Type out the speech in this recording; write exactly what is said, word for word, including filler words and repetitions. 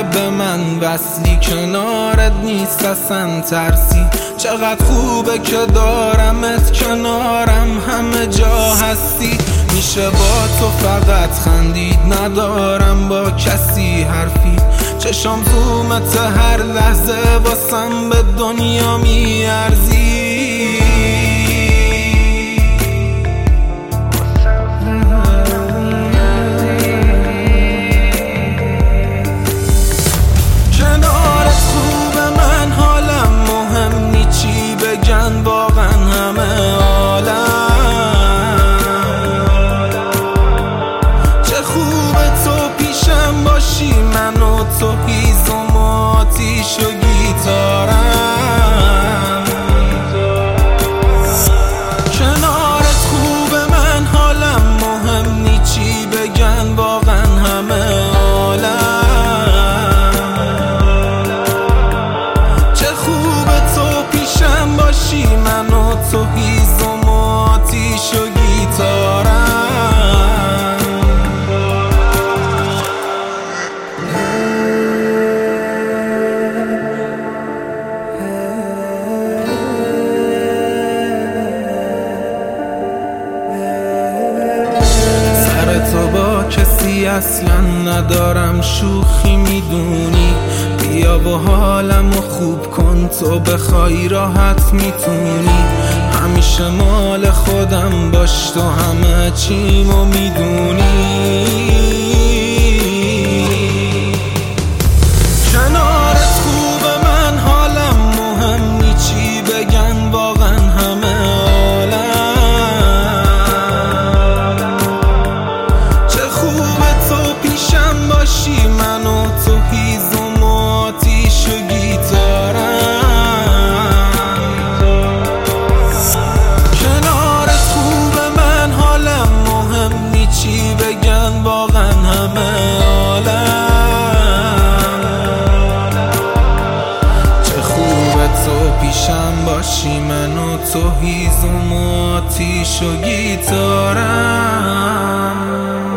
به من وصلی، کنارت نیست اصلا ترسی. چقدر خوبه که دارمت کنارم، همه جا هستی. میشه با تو فقط خندید، ندارم با کسی حرفی. چشام زومت هر لحظه واسم به دنیا میارزی. کنارت خوبه من حالم مهم نی چی بگن واقعا همه عالم. چه خوبه تو پیشم باشی، من و تو هیزم و آتیش و گیتارم. کنارت خوبه من حالم مهم نی چی بگن واقعا همه عالم. چه خوبه تو پیشم باشی، من و تو هیزم و آتیش و گیتارم. تو با کسی اصلا ندارم شوخی میدونی، بیا و حالمو خوب کن، تو بخوای راحت میتونی. همیشه مال خودم باش، تو همه چیمو میدونی. کنارت خوبه من حالم مهم نی چی بگن واقعا همه باشی، من و تو هیزم و آتیش و گیتارم. کنارت خوبه من حالم مهم نی چی بگن واقعا همه عالم. چه خوبه تو پیشم باشی، من و تو هیزم و آتیش و گیتارم.